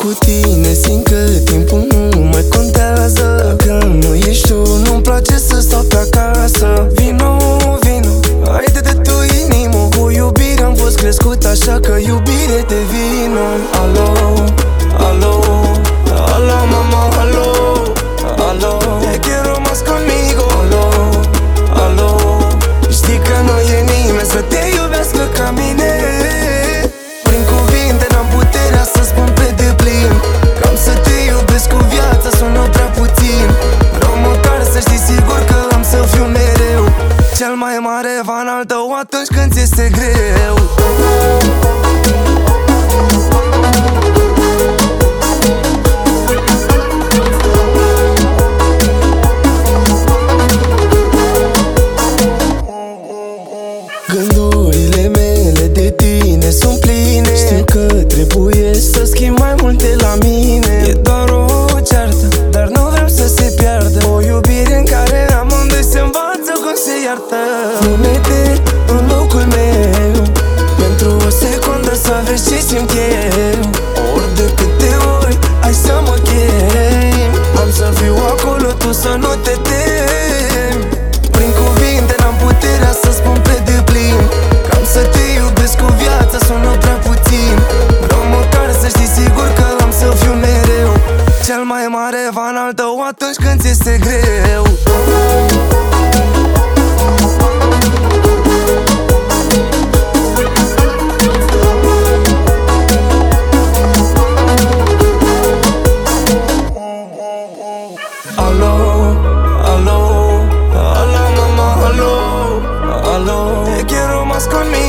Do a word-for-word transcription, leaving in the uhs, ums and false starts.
cu tine, simt că timpul nu mai contează. Dacă nu ești tu, nu-mi place să stau pe acasă. Vino, vino, haide-te tu inimă. Cu iubire am fost crescut, așa că iubire de vino. Alo, alo, alo mama, alo, alo, te quiero más conmigo. Alo, alo, știi că nu e nimeni să te iubească ca mine. Prin cuvinte n-am puterea să spun pe deplin că am să te iubesc cu viața, sună prea puțin. Vreau măcar să știi sigur că am să fiu mereu cel mai mare fan al tău atunci când ți este greu. Gândurile mele de tine sunt pline. Știu că trebuie să schimb mai multe la mine. E doar o ceartă, dar nu vreau să se piardă. O iubire în care amândoi se învață cum se iartă. Pune-te în locul meu pentru o secundă să vezi ce simt eu. Ori de câte ori ai să mă chem, am să fiu acolo, tu să nu te temi. Prin cuvinte n-am puterea să spun pe deplin că am să te iubesc cu viața, sună prea puțin. Vreau măcar să știi sigur că am să fiu mereu cel mai mare fan al tău atunci când ți este greu. Alo, alo, alo mama, alo, alo, te quiero más conmigo.